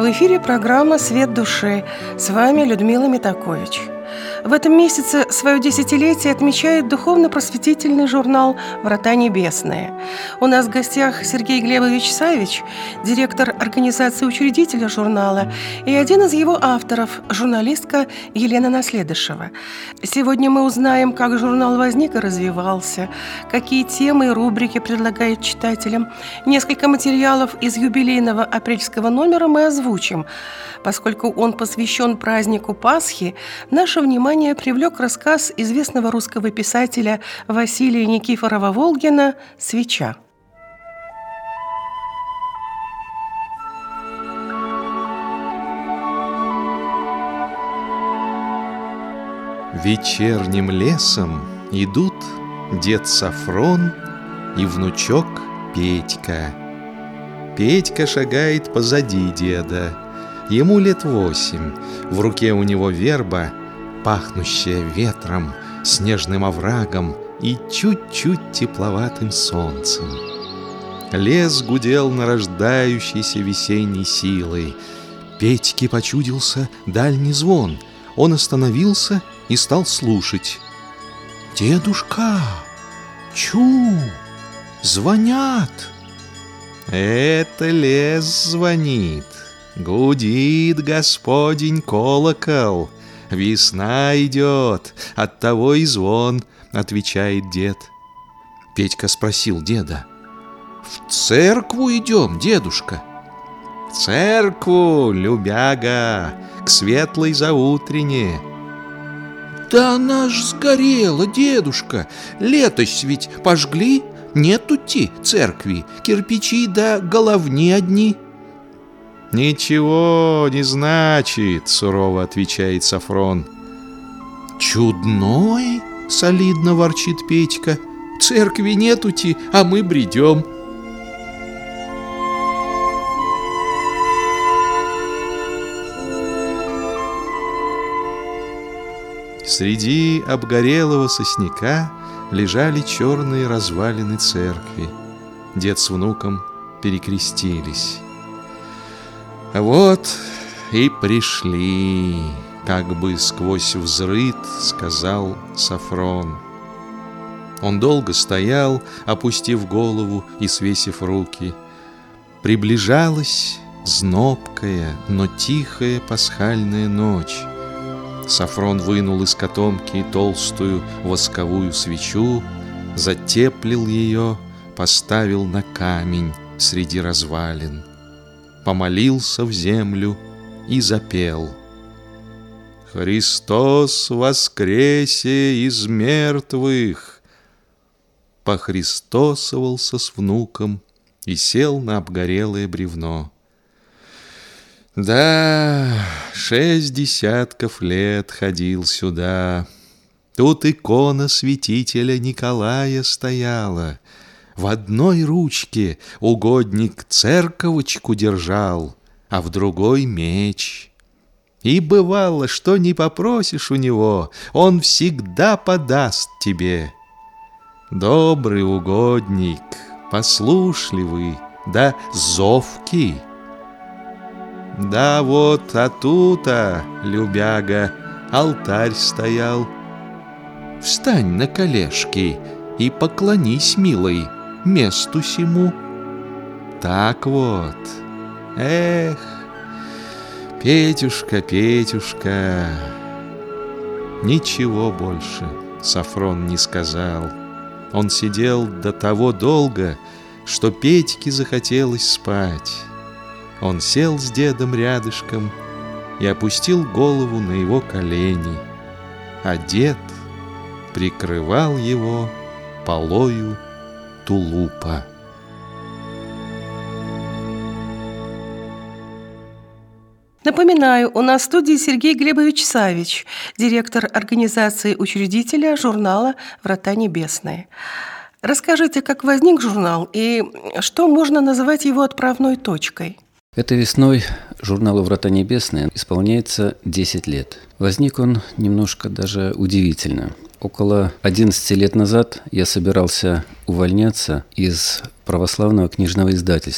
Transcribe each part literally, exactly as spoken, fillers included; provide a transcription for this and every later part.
В эфире программа «Свет души». С вами Людмила Митакович. В этом месяце свое десятилетие отмечает духовно-просветительный журнал «Врата небесные». У нас в гостях Сергей Глебович Савич, директор организации-учредителя журнала, и один из его авторов, журналистка Елена Наследышева. Сегодня мы узнаем, как журнал возник и развивался, какие темы и рубрики предлагает читателям. Несколько материалов из юбилейного апрельского номера мы озвучим. Поскольку он посвящен празднику Пасхи, наше внимание привлек рассказ известного русского писателя Василия Никифорова-Волгина «Свеча». Вечерним лесом идут дед Софрон и внучок Петька. Петька шагает позади деда. Ему лет восемь, в руке у него верба, пахнущая ветром, снежным оврагом и чуть-чуть тепловатым солнцем. Лес гудел нарождающейся весенней силой. Петьке почудился дальний звон. Он остановился и стал слушать. «Дедушка! Чу! Звонят!» «Это лес звонит. Гудит Господень колокол. Весна идет, оттого и звон», — отвечает дед. Петька спросил деда: «В церкву идем, дедушка?» «В церкву, любяга, к светлой заутрене». «Да она ж сгорела, дедушка, летось ведь пожгли, нету-ти церкви, кирпичи да головни одни». «Ничего не значит», — сурово отвечает Софрон. «Чудной», — солидно ворчит Петька, — «церкви нету-ти, а мы бредем». Среди обгорелого сосняка лежали черные развалины церкви. Дед с внуком перекрестились. «Вот и пришли», — как бы сквозь взрыд сказал Софрон. Он долго стоял, опустив голову и свесив руки. Приближалась знобкая, но тихая пасхальная ночь. Софрон вынул из котомки толстую восковую свечу, затеплил ее, поставил на камень среди развалин, помолился в землю и запел: «Христос воскресе из мертвых!» Похристосовался с внуком и сел на обгорелое бревно. Да, шесть десятков лет ходил сюда. Тут икона святителя Николая стояла. В одной ручке угодник церковочку держал, а в другой меч. И бывало, что не попросишь у него, он всегда подаст тебе. Добрый угодник, послушливый, да зовкий. Да вот, а тут-то, любяга, алтарь стоял. Встань на колешки и поклонись, милой, месту сему. Так вот. Эх, Петюшка, Петюшка. Ничего больше Софрон не сказал. Он сидел до того долго, что Петьке захотелось спать. Он сел с дедом рядышком и опустил голову на его колени, а дед прикрывал его полою тулупа. Напоминаю, у нас в студии Сергей Глебович Савич, директор организации-учредителя журнала «Врата небесные». Расскажите, как возник журнал и что можно называть его отправной точкой? Этой весной журналу «Врата небесные» исполняется десять лет. Возник он немножко даже удивительно. Около одиннадцати лет назад я собирался увольняться из православного книжного издательства.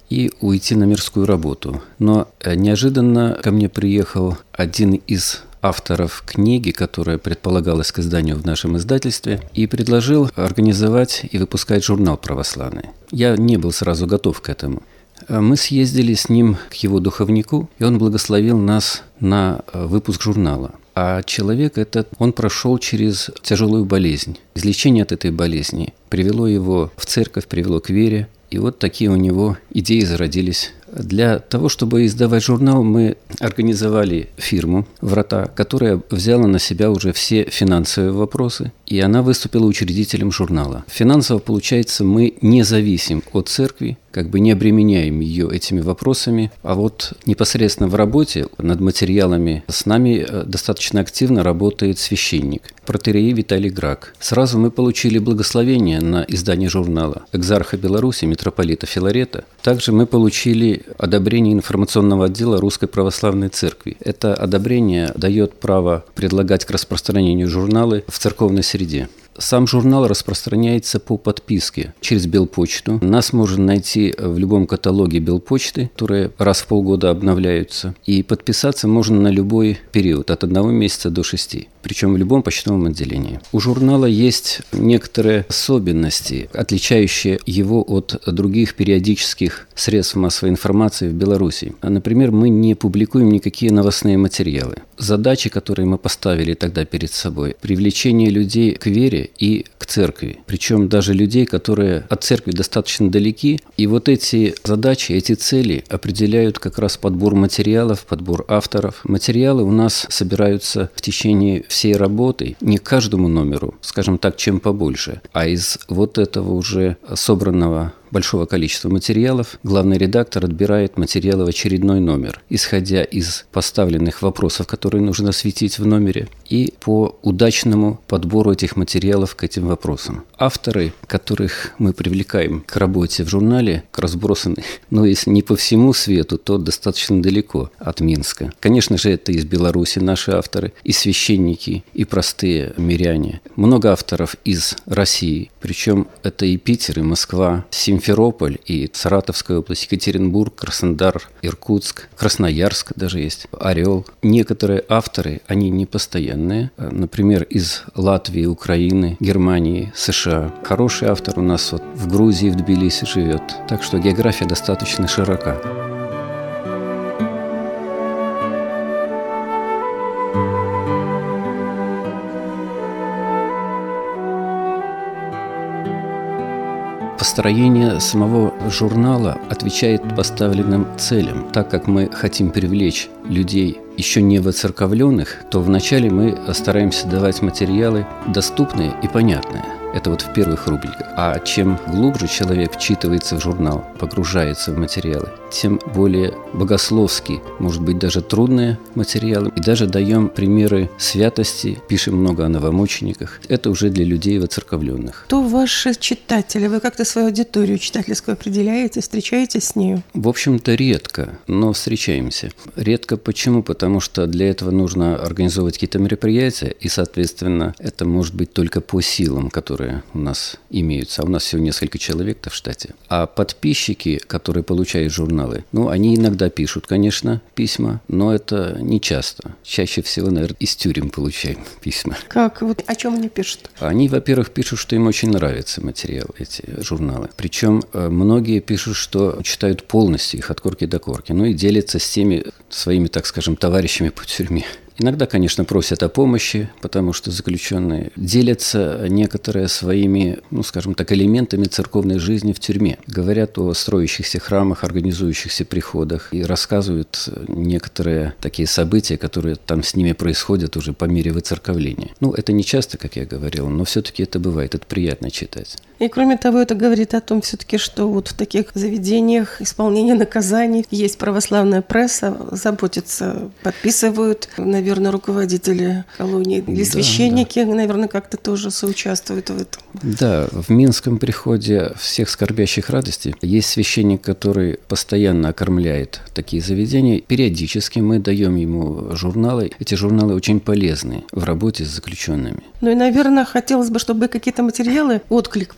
и уйти на мирскую работу. Но неожиданно ко мне приехал один из авторов книги, которая предполагалась к изданию в нашем издательстве, и предложил организовать и выпускать журнал православный. Я не был сразу готов к этому. Мы съездили с ним к его духовнику, и он благословил нас на выпуск журнала. А человек этот, он прошел через тяжелую болезнь. Излечение от этой болезни привело его в церковь, привело к вере. И вот такие у него идеи зародились. Для того, чтобы издавать журнал, мы организовали фирму «Врата», которая взяла на себя уже все финансовые вопросы, и она выступила учредителем журнала. Финансово, получается, мы не зависим от церкви, как бы не обременяем ее этими вопросами, а вот непосредственно в работе над материалами с нами достаточно активно работает священник, протоиерей Виталий Грак. Сразу мы получили благословение на издание журнала экзарха Беларуси, митрополита Филарета. Также мы получили одобрение информационного отдела Русской Православной Церкви. Это одобрение дает право предлагать к распространению журналы в церковной среде. Сам журнал распространяется по подписке через Белпочту. Нас можно найти в любом каталоге Белпочты, которые раз в полгода обновляются. И подписаться можно на любой период, от одного месяца до шести, причем в любом почтовом отделении. У журнала есть некоторые особенности, отличающие его от других периодических средств массовой информации в Беларуси. Например, мы не публикуем никакие новостные материалы. Задачи, которые мы поставили тогда перед собой, привлечение людей к вере и к церкви. Причем даже людей, которые от церкви достаточно далеки. И вот эти задачи, эти цели определяют как раз подбор материалов, подбор авторов. Материалы у нас собираются в течение всей работы, не к каждому номеру, скажем так, чем побольше, а из вот этого уже собранного большого количества материалов главный редактор отбирает материалы в очередной номер, исходя из поставленных вопросов, которые нужно осветить в номере, и по удачному подбору этих материалов к этим вопросам. Авторы, которых мы привлекаем к работе в журнале, разбросаны, но если не по всему свету, то достаточно далеко от Минска. Конечно же, это из Беларуси наши авторы, и священники, и простые миряне. Много авторов из России, причем это и Питер, и Москва, Симферополь, и Саратовская область, Екатеринбург, Краснодар, Иркутск, Красноярск даже есть, Орел. Некоторые авторы, они не постоянные, например, из Латвии, Украины, Германии, США. Хороший автор у нас вот в Грузии, в Тбилиси живет, так что география достаточно широка. Построение самого журнала отвечает поставленным целям. Так как мы хотим привлечь людей еще не воцерковленных, то вначале мы стараемся давать материалы доступные и понятные. Это вот в первых рубриках. А чем глубже человек вчитывается в журнал, погружается в материалы, тем более богословски, может быть, даже трудные материалы. И даже даем примеры святости, пишем много о новомучениках. Это уже для людей воцерковленных. Кто ваши читатели? Вы как-то свою аудиторию читательскую определяете, встречаетесь с нею? В общем-то, редко, но встречаемся. Редко почему? Потому что для этого нужно организовывать какие-то мероприятия, и, соответственно, это может быть только по силам, которые у нас имеются. А у нас всего несколько человек-то в штате. А подписчики, которые получают журналы, ну, они иногда пишут, конечно, письма, но это не часто. Чаще всего, наверное, из тюрем получаем письма. Как? Вот о чем они пишут? Они, во-первых, пишут, что им очень нравятся материалы, эти журналы. Причем многие пишут, что читают полностью их от корки до корки, ну и делятся с теми своими, так скажем, товарищами по тюрьме. Иногда, конечно, просят о помощи, потому что заключенные делятся некоторые своими, ну, скажем так, элементами церковной жизни в тюрьме. Говорят о строящихся храмах, организующихся приходах и рассказывают некоторые такие события, которые там с ними происходят уже по мере выцерковления. Ну, это не часто, как я говорил, но все-таки это бывает, это приятно читать. И кроме того, это говорит о том все-таки, что вот в таких заведениях исполнения наказаний есть православная пресса, заботятся, подписывают, наверное, руководители колонии или да, священники, да. наверное, как-то тоже соучаствуют в этом. Да, в Минском приходе всех скорбящих радости есть священник, который постоянно окормляет такие заведения. Периодически мы даем ему журналы. Эти журналы очень полезны в работе с заключенными. Ну и, наверное, хотелось бы, чтобы какие-то материалы, отклик появился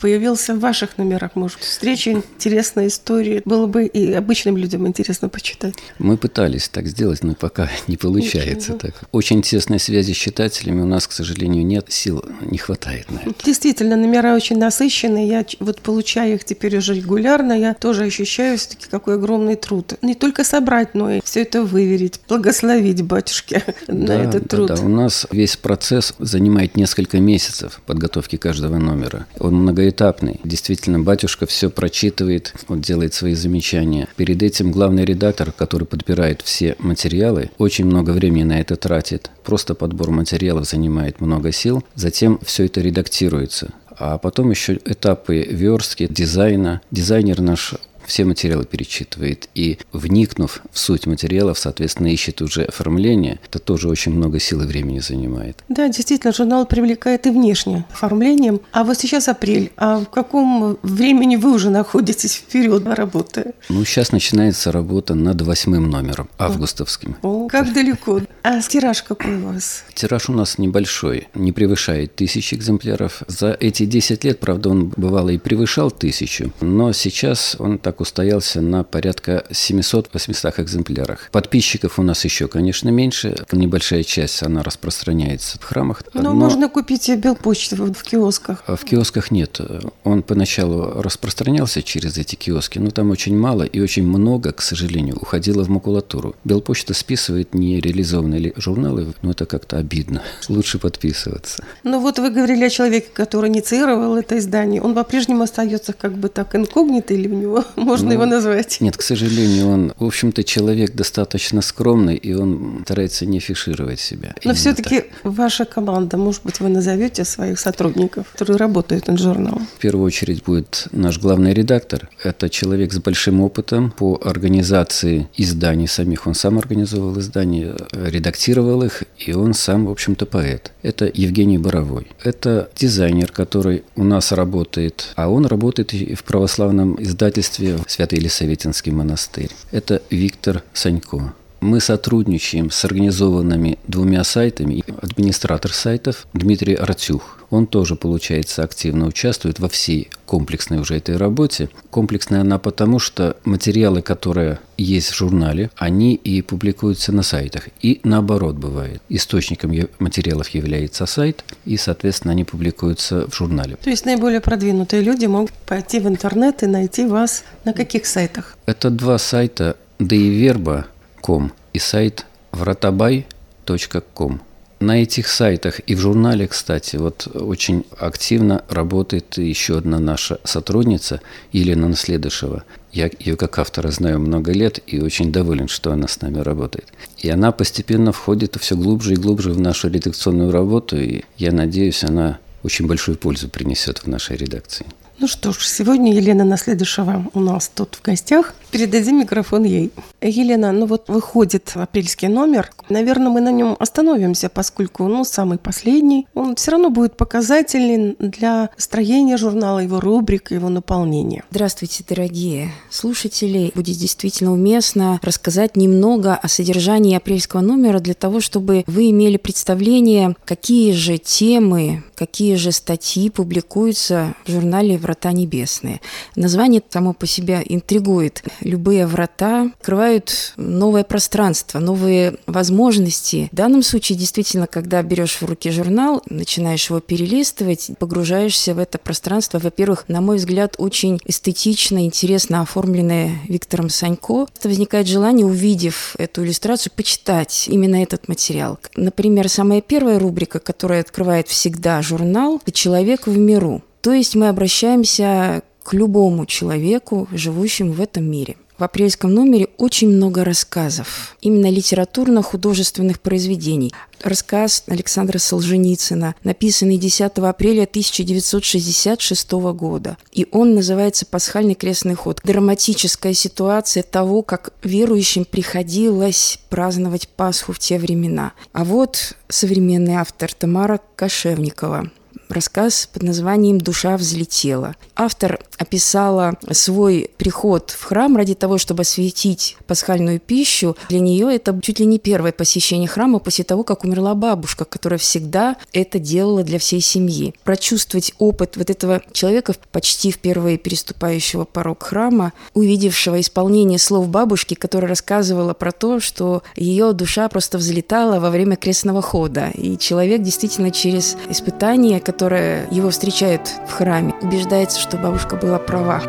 появился в ваших номерах, может, встреча, интересная история. Было бы и обычным людям интересно почитать. Мы пытались так сделать, но пока не получается. Так. Очень тесной связи с читателями у нас, к сожалению, нет, сил не хватает на это. Действительно, номера очень насыщенные. Я вот получаю их теперь уже регулярно. Я тоже ощущаю все-таки, какой огромный труд. Не только собрать, но и все это выверить, благословить батюшке на да, этот да, труд. Да. У нас весь процесс занимает несколько месяцев подготовки каждого номера. Он многоэтапный. Действительно, батюшка все прочитывает, он делает свои замечания. Перед этим главный редактор, который подбирает все материалы, очень много времени на это тратит. Просто подбор материалов занимает много сил. Затем все это редактируется. А потом еще этапы верстки, дизайна. Дизайнер наш все материалы перечитывает и, вникнув в суть материалов, соответственно, ищет уже оформление. Это тоже очень много сил и времени занимает. Да, действительно, журнал привлекает и внешне оформлением. А вот сейчас апрель. А в каком времени вы уже находитесь вперед работы? Ну, сейчас начинается работа над восьмым номером, августовским. О, как далеко. А тираж какой у вас? Тираж у нас небольшой, не превышает тысячи экземпляров. За эти десять лет, правда, он бывало и превышал тысячу, но сейчас он так устоялся на порядка семьсот-восемьсот экземплярах. Подписчиков у нас еще, конечно, меньше. Небольшая часть, она распространяется в храмах. Но, но можно купить Белпочту в киосках. В киосках нет. Он поначалу распространялся через эти киоски, но там очень мало и очень много, к сожалению, уходило в макулатуру. Белпочта списывает нереализованные журналы, но это как-то обидно. Лучше подписываться. Ну вот вы говорили о человеке, который инициировал это издание. Он по-прежнему остается как бы так инкогнито или у него... Можно ну, его назвать? Нет, к сожалению, он, в общем-то, человек достаточно скромный, и он старается не афишировать себя. Но все-таки так. Ваша команда, может быть, вы назовете своих сотрудников, которые работают над журналом? В первую очередь будет наш главный редактор. Это человек с большим опытом по организации изданий самих. Он сам организовал издания, редактировал их, и он сам, в общем-то, поэт. Это Евгений Боровой. Это дизайнер, который у нас работает, а он работает и в православном издательстве Свято-Елисаветинский монастырь. Это Виктор Санько. Мы сотрудничаем с организованными двумя сайтами. Администратор сайтов Дмитрий Артюх. Он тоже, получается, активно участвует во всей комплексной уже этой работе. Комплексная она потому, что материалы, которые есть в журнале, они и публикуются на сайтах. И наоборот бывает. Источником материалов является сайт, и, соответственно, они публикуются в журнале. То есть наиболее продвинутые люди могут пойти в интернет и найти вас на каких сайтах? Это два сайта деиверба точка ком и сайт вратабай точка ком. На этих сайтах и в журнале, кстати, вот очень активно работает еще одна наша сотрудница, Елена Наследышева. Я ее как автора знаю много лет и очень доволен, что она с нами работает. И она постепенно входит все глубже и глубже в нашу редакционную работу, и я надеюсь, она очень большую пользу принесет в нашей редакции. Ну что ж, сегодня Елена Наследышева у нас тут в гостях. Передадим микрофон ей. Елена, ну вот выходит апрельский номер. Наверное, мы на нем остановимся, поскольку, ну, самый последний. Он все равно будет показательный для строения журнала, его рубрик, его наполнения. Здравствуйте, дорогие слушатели. Будет действительно уместно рассказать немного о содержании апрельского номера для того, чтобы вы имели представление, какие же темы, какие же статьи публикуются в журнале «Врата небесные». Название само по себе интригует. Любые врата открывают новое пространство, новые возможности. В данном случае, действительно, когда берешь в руки журнал, начинаешь его перелистывать, погружаешься в это пространство. Во-первых, на мой взгляд, очень эстетично, интересно оформленное Виктором Санько. Возникает желание, увидев эту иллюстрацию, почитать именно этот материал. Например, самая первая рубрика, которая открывает всегда журнал, это «Человек в миру». То есть мы обращаемся к любому человеку, живущему в этом мире. В апрельском номере очень много рассказов, именно литературно-художественных произведений. Рассказ Александра Солженицына, написанный десятого апреля тысяча девятьсот шестьдесят шестого года. И он называется «Пасхальный крестный ход». Драматическая ситуация того, как верующим приходилось праздновать Пасху в те времена. А вот современный автор Тамара Кошевникова. рассказ под названием «Душа взлетела». Автор описала свой приход в храм ради того, чтобы осветить пасхальную пищу. Для нее это чуть ли не первое посещение храма после того, как умерла бабушка, которая всегда это делала для всей семьи. Прочувствовать опыт вот этого человека, почти впервые переступающего порог храма, увидевшего исполнение слов бабушки, которая рассказывала про то, что ее душа просто взлетала во время крестного хода. И человек действительно через испытания, которые его встречают в храме, убеждается, что бабушка была права.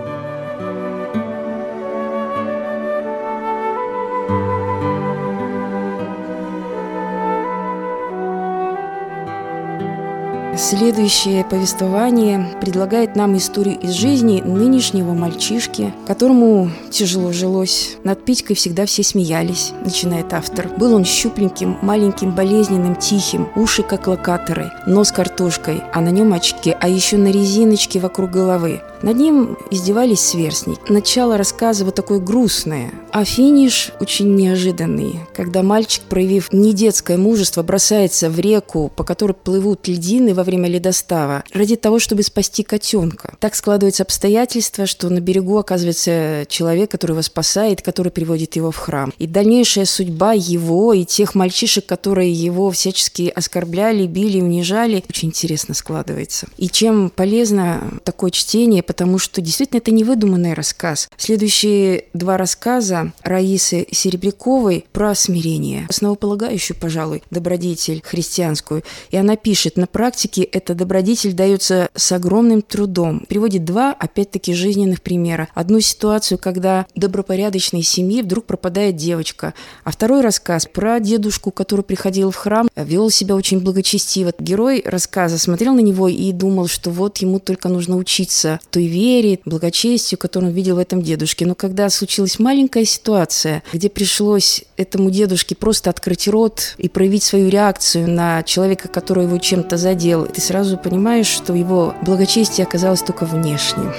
Следующее повествование предлагает нам историю из жизни нынешнего мальчишки, которому тяжело жилось. Над Петькой всегда все смеялись, начинает автор. Был он щупленьким, маленьким, болезненным, тихим, уши как локаторы, нос картошкой, а на нем очки, а еще на резиночке вокруг головы. Над ним издевались сверстники. Начало рассказа вот такое грустное, а финиш очень неожиданный, когда мальчик, проявив недетское мужество, бросается в реку, по которой плывут льдины во время ледостава, ради того, чтобы спасти котенка. Так складываются обстоятельства, что на берегу оказывается человек, который его спасает, который приводит его в храм. И дальнейшая судьба его и тех мальчишек, которые его всячески оскорбляли, били, унижали, очень интересно складывается. И чем полезно такое чтение, потому что действительно это не выдуманный рассказ. Следующие два рассказа Раисы Серебряковой про смирение, основополагающую, пожалуй, добродетель христианскую. И она пишет: на практике эта добродетель дается с огромным трудом. Приводит два, опять-таки, жизненных примера. Одну ситуацию, когда в добропорядочной семье вдруг пропадает девочка. А второй рассказ про дедушку, который приходил в храм, вел себя очень благочестиво. Герой рассказа смотрел на него и думал, что вот ему только нужно учиться той вере, благочестию, которую он видел в этом дедушке. Но когда случилась маленькая ситуация, где пришлось этому дедушке просто открыть рот и проявить свою реакцию на человека, который его чем-то задел, ты сразу понимаешь, что его благочестие оказалось только внешним.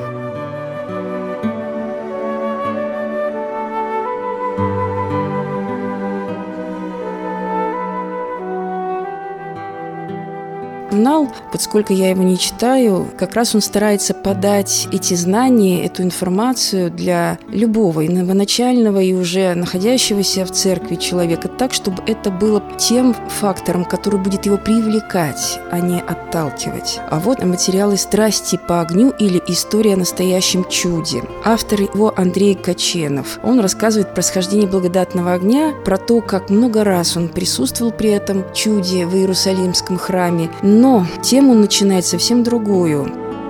Журнал, поскольку я его не читаю, как раз он старается подать эти знания, эту информацию для любого и новоначального, и уже находящегося в церкви человека так, чтобы это было тем фактором, который будет его привлекать, а не отталкивать. А вот материалы «Страсти по огню» или «История о настоящем чуде». Автор его Андрей Каченов. Он рассказывает про происхождение благодатного огня, про то, как много раз он присутствовал при этом чуде в Иерусалимском храме. Но тему начинает совсем другую.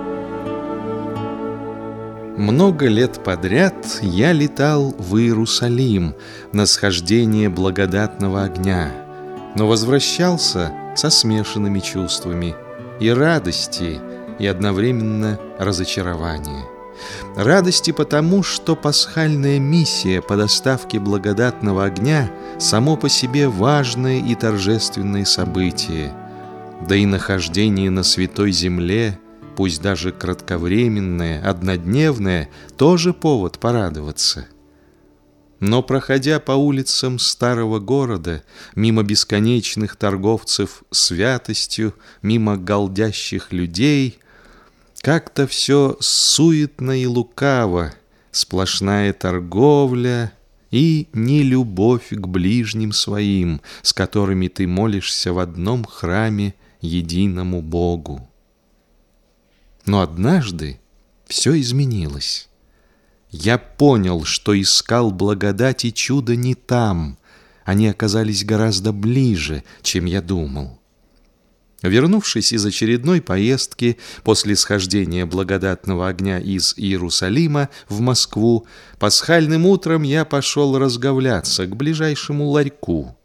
Много лет подряд я летал в Иерусалим на схождение благодатного огня, но возвращался со смешанными чувствами и радости, и одновременно разочарования. Радости потому, что пасхальная миссия по доставке благодатного огня само по себе важное и торжественное событие. Да и нахождение на святой земле, пусть даже кратковременное, однодневное, тоже повод порадоваться. Но, проходя по улицам старого города, мимо бесконечных торговцев святостью, мимо голдящих людей, как-то все суетно и лукаво, сплошная торговля и нелюбовь к ближним своим, с которыми ты молишься в одном храме единому Богу. Но однажды все изменилось. Я понял, что искал благодать и чудо не там, они оказались гораздо ближе, чем я думал. Вернувшись из очередной поездки после схождения благодатного огня из Иерусалима в Москву, пасхальным утром я пошел разговляться к ближайшему ларьку.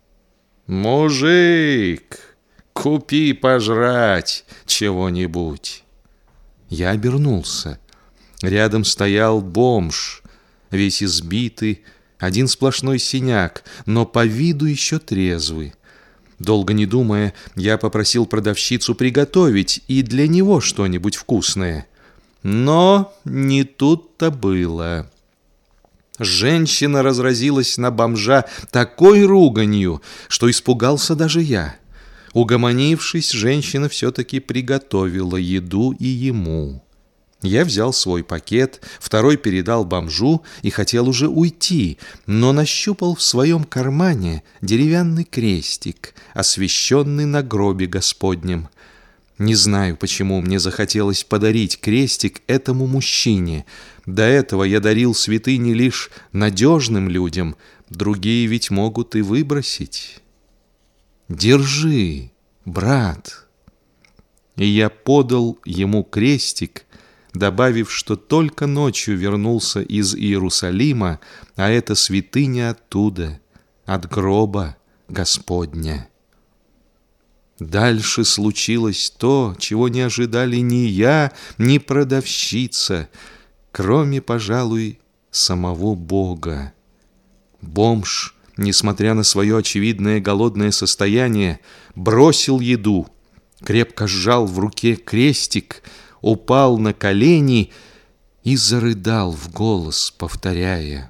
«Мужик, купи пожрать чего-нибудь!» Я обернулся. Рядом стоял бомж, весь избитый, один сплошной синяк, но по виду еще трезвый. Долго не думая, я попросил продавщицу приготовить и для него что-нибудь вкусное. Но не тут-то было. Женщина разразилась на бомжа такой руганью, что испугался даже я. Угомонившись, женщина все-таки приготовила еду и ему. Я взял свой пакет, второй передал бомжу и хотел уже уйти, но нащупал в своем кармане деревянный крестик, освященный на гробе Господнем. Не знаю, почему мне захотелось подарить крестик этому мужчине. До этого я дарил святыни лишь надежным людям, другие ведь могут и выбросить. «Держи, брат!» И я подал ему крестик, добавив, что только ночью вернулся из Иерусалима, а это святыня оттуда, от гроба Господня. Дальше случилось то, чего не ожидали ни я, ни продавщица, кроме, пожалуй, самого Бога. Бомж, несмотря на свое очевидное голодное состояние, бросил еду, крепко сжал в руке крестик, упал на колени и зарыдал в голос, повторяя: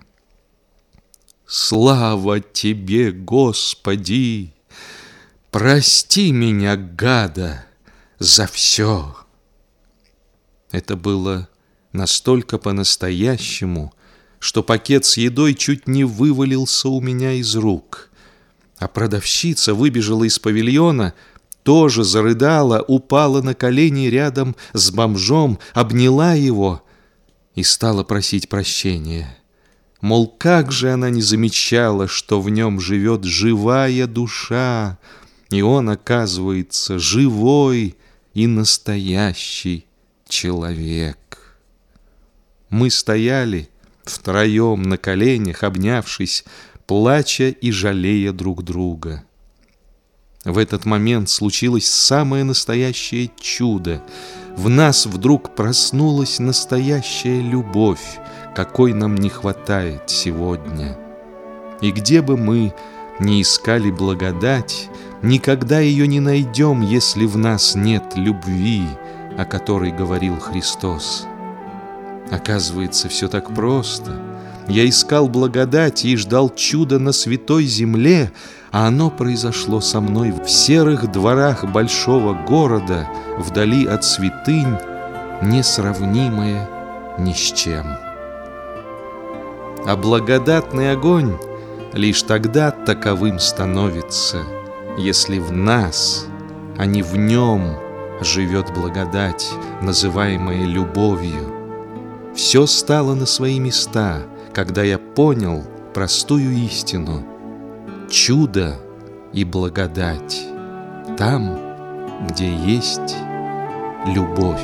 «Слава Тебе, Господи! Прости меня, гада, за все!» Это было настолько по-настоящему, что пакет с едой чуть не вывалился у меня из рук. А продавщица выбежала из павильона, тоже зарыдала, упала на колени рядом с бомжом, обняла его и стала просить прощения. Мол, как же она не замечала, что в нем живет живая душа, и он, оказывается, живой и настоящий человек. Мы стояли втроем на коленях, обнявшись, плача и жалея друг друга. В этот момент случилось самое настоящее чудо. В нас вдруг проснулась настоящая любовь, какой нам не хватает сегодня. И где бы мы ни искали благодать, никогда ее не найдем, если в нас нет любви, о которой говорил Христос. Оказывается, все так просто. Я искал благодати и ждал чуда на святой земле, а оно произошло со мной в серых дворах большого города, вдали от святынь, несравнимое ни с чем. А благодатный огонь лишь тогда таковым становится, если в нас, а не в нем, живет благодать, называемая любовью. Все стало на свои места, когда я понял простую истину: чудо и благодать там, где есть любовь.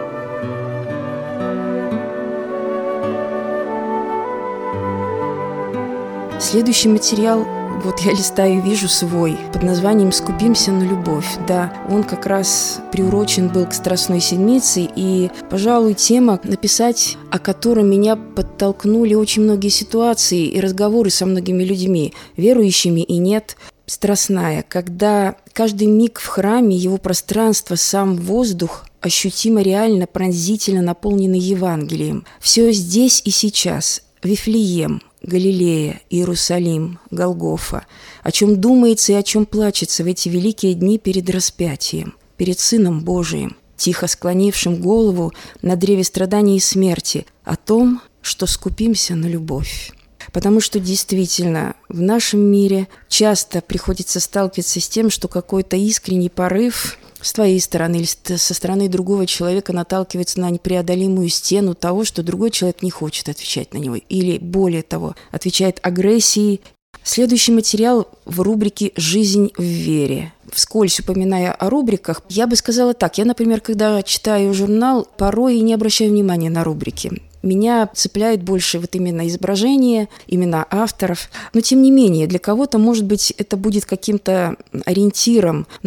Следующий материал, вот я листаю и вижу свой, под названием «Скупимся на любовь». Да, он как раз приурочен был к Страстной Седмице, и, пожалуй, тема, написать о которой меня подтолкнули очень многие ситуации и разговоры со многими людьми, верующими и нет, страстная, когда каждый миг в храме, его пространство, сам воздух ощутимо реально, пронзительно наполнены Евангелием. Все здесь и сейчас. Вифлеем, Галилея, Иерусалим, Голгофа, о чем думается и о чем плачется в эти великие дни перед распятием, перед Сыном Божиим, тихо склонившим голову на древе страданий и смерти, о том, что скупимся на любовь. Потому что действительно в нашем мире часто приходится сталкиваться с тем, что какой-то искренний порыв с твоей стороны или со стороны другого человека наталкивается на непреодолимую стену того, что другой человек не хочет отвечать на него. Или, более того, отвечает агрессией. Следующий материал в рубрике «Жизнь в вере». Вскользь упоминая о рубриках, я бы сказала так. Я, например, когда читаю журнал, порой и не обращаю внимания на рубрики. Меня цепляет больше вот именно изображение, имена авторов. Но, тем не менее, для кого-то, может быть, это будет каким-то ориентиром. Но вот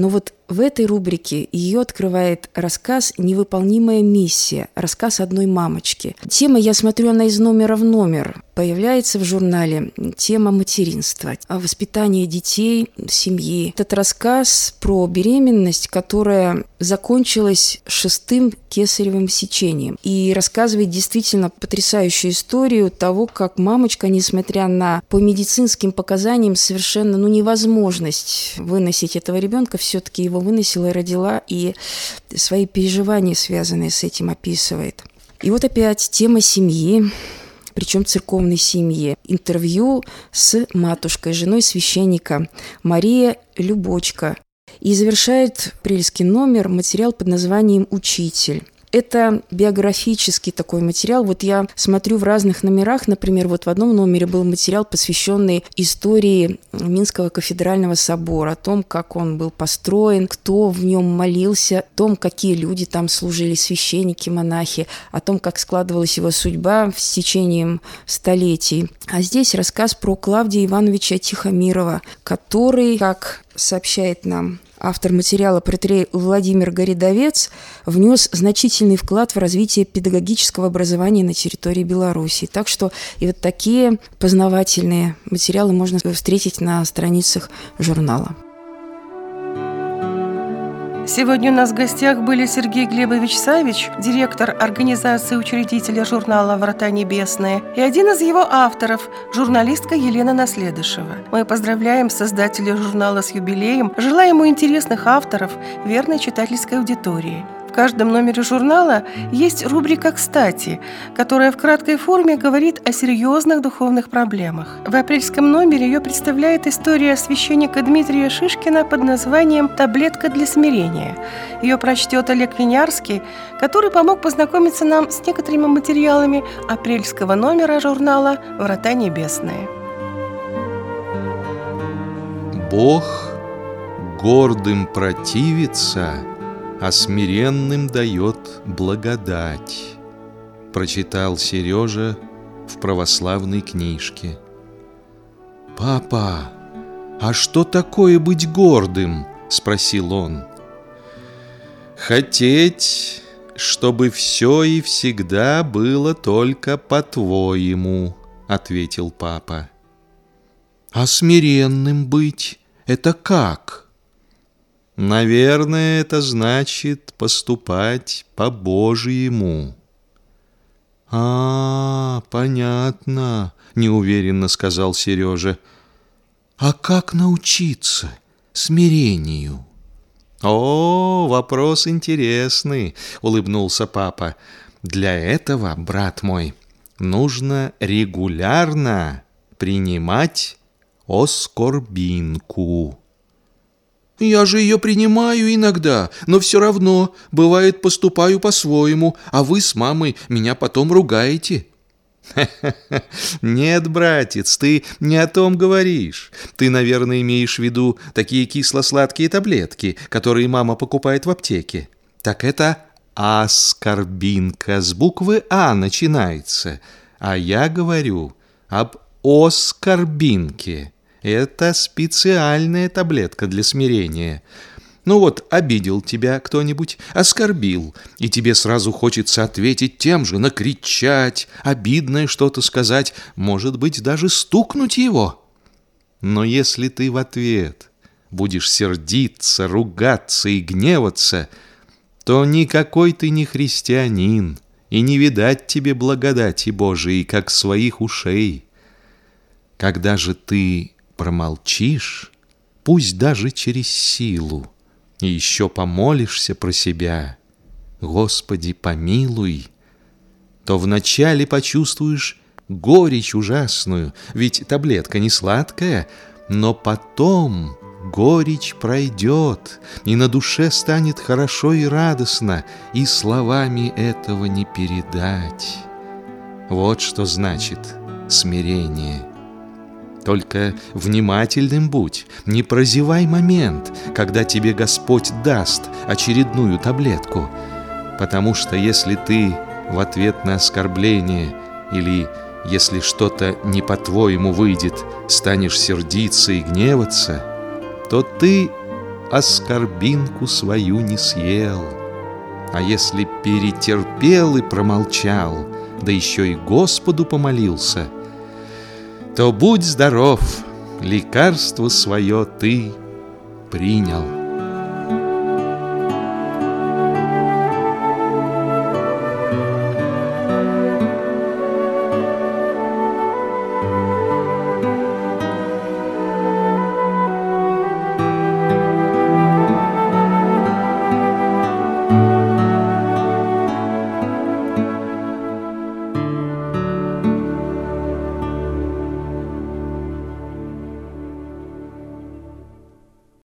В этой рубрике ее открывает рассказ «Невыполнимая миссия», рассказ одной мамочки. Тема, я смотрю, она из номера в номер. Появляется в журнале тема материнства, воспитания детей, семьи. Этот рассказ про беременность, которая закончилась шестым кесаревым сечением. И рассказывает действительно потрясающую историю того, как мамочка, несмотря на по медицинским показаниям совершенно ну, невозможность выносить этого ребенка, все-таки его выносила и родила, и свои переживания, связанные с этим, описывает. И вот опять тема семьи, причем церковной семьи. Интервью с матушкой, женой священника Мария Любочка. И завершает апрельский номер материал под названием «Учитель». Это биографический такой материал. Вот я смотрю в разных номерах, например, вот в одном номере был материал, посвященный истории Минского кафедрального собора, о том, как он был построен, кто в нем молился, о том, какие люди там служили, священники, монахи, о том, как складывалась его судьба с течением столетий. А здесь рассказ про Клавдия Ивановича Тихомирова, который, как сообщает нам автор материала протоиерей Владимир Городовец, внес значительный вклад в развитие педагогического образования на территории Беларуси. Так что и вот такие познавательные материалы можно встретить на страницах журнала. Сегодня у нас в гостях были Сергей Глебович Савич, директор организации учредителя журнала «Врата небесные», и один из его авторов, журналистка Елена Наследышева. Мы поздравляем создателя журнала с юбилеем, желаем ему интересных авторов, верной читательской аудитории. В каждом номере журнала есть рубрика «Кстати», которая в краткой форме говорит о серьезных духовных проблемах. В апрельском номере ее представляет история священника Дмитрия Шишкина под названием «Таблетка для смирения». Ее прочтет Олег Винярский, который помог познакомиться нам с некоторыми материалами апрельского номера журнала «Врата небесные». Бог гордым противится, а смиренным дает благодать, прочитал Сережа в православной книжке. «Папа, а что такое быть гордым?» – спросил он. «Хотеть, чтобы все и всегда было только по-твоему», – ответил папа. «А смиренным быть – это как?» «Наверное, это значит поступать по-божьему». «А, понятно», — неуверенно сказал Сережа. «А как научиться смирению?» «О, вопрос интересный», — улыбнулся папа. «Для этого, брат мой, нужно регулярно принимать оскорбинку». «Я же ее принимаю иногда, но все равно, бывает, поступаю по-своему, а вы с мамой меня потом ругаете». «Нет, братец, ты не о том говоришь. Ты, наверное, имеешь в виду такие кисло-сладкие таблетки, которые мама покупает в аптеке. Так это аскорбинка, с буквы А начинается, а я говорю об оскорбинке. Это специальная таблетка для смирения. Ну вот, обидел тебя кто-нибудь, оскорбил, и тебе сразу хочется ответить тем же, накричать, обидное что-то сказать, может быть, даже стукнуть его. Но если ты в ответ будешь сердиться, ругаться и гневаться, то никакой ты не христианин, и не видать тебе благодати Божией, как своих ушей. Когда же ты промолчишь, пусть даже через силу, и еще помолишься про себя: «Господи, помилуй», то вначале почувствуешь горечь ужасную, ведь таблетка не сладкая, но потом горечь пройдет, и на душе станет хорошо и радостно, и словами этого не передать. Вот что значит смирение. Только внимательным будь, не прозевай момент, когда тебе Господь даст очередную таблетку, потому что если ты в ответ на оскорбление или если что-то не по-твоему выйдет, станешь сердиться и гневаться, то ты оскорбинку свою не съел. А если перетерпел и промолчал, да еще и Господу помолился, то будь здоров, лекарство свое ты принял.